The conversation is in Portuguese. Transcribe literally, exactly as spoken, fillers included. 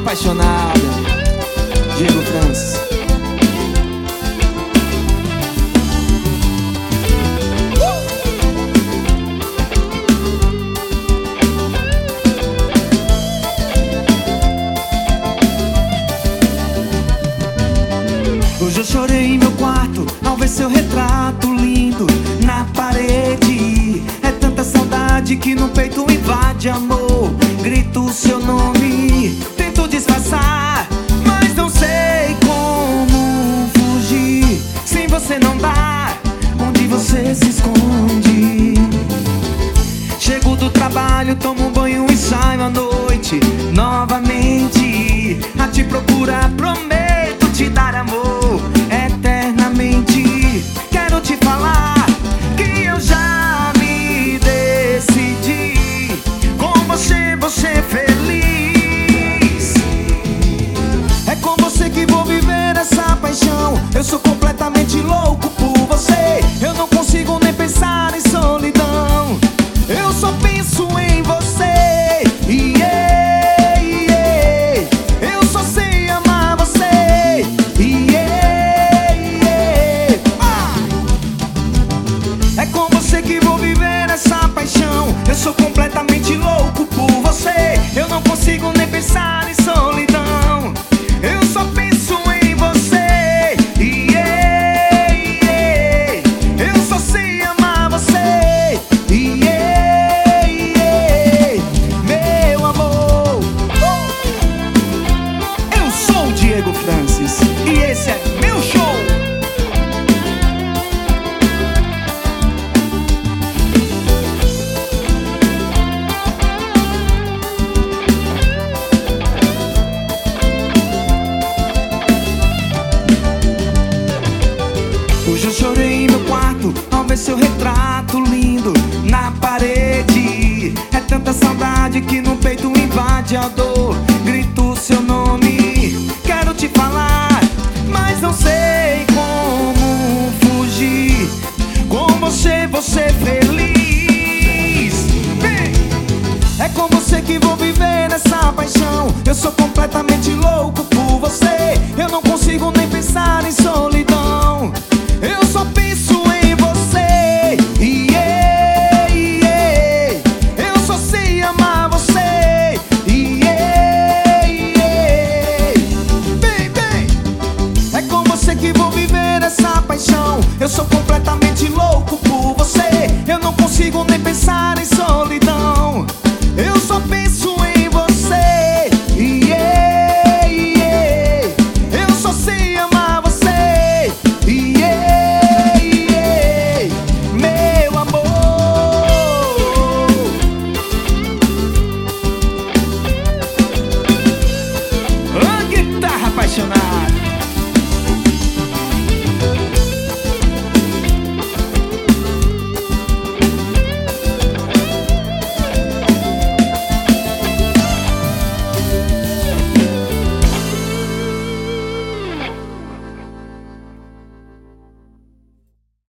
apaixonada. Diego Francis. Hoje eu chorei em meu quarto ao ver seu retrato lindo na parede. É tanta saudade que no peito invade amor. Grito o seu nome, tento disfarçar, mas não sei como fugir. Sem você não dá, onde você se esconde? Chego do trabalho, tomo um banho e saio à noite novamente a te procurar. Prometo te dar amor eternamente. Quero te falar que eu já me decidi. Com você, você é feliz. É com você que vou viver essa paixão. Eu sou completamente louco por você. Eu não consigo nem pensar em solidão. Eu só penso em você. Yeah, yeah. Eu só sei amar você. Yeah, yeah. Ah. É com você que vou viver essa paixão. Eu sou completamente louco por você. Eu não consigo nem pensar em solidão. Eu só penso em você. Yeah, yeah. Eu só sei amar você. Yeah, yeah. Meu amor. Eu sou o Diego Francis e esse é meu show. Hoje eu chorei em meu quarto ao ver seu retrato lindo na parede. É tanta saudade que no peito invade a dor. Grito o seu nome, quero te falar, mas não sei como fugir. Com você, você é feliz. Vem! É com você que vou viver essa paixão. Eu sou completamente louco por você. Eu não consigo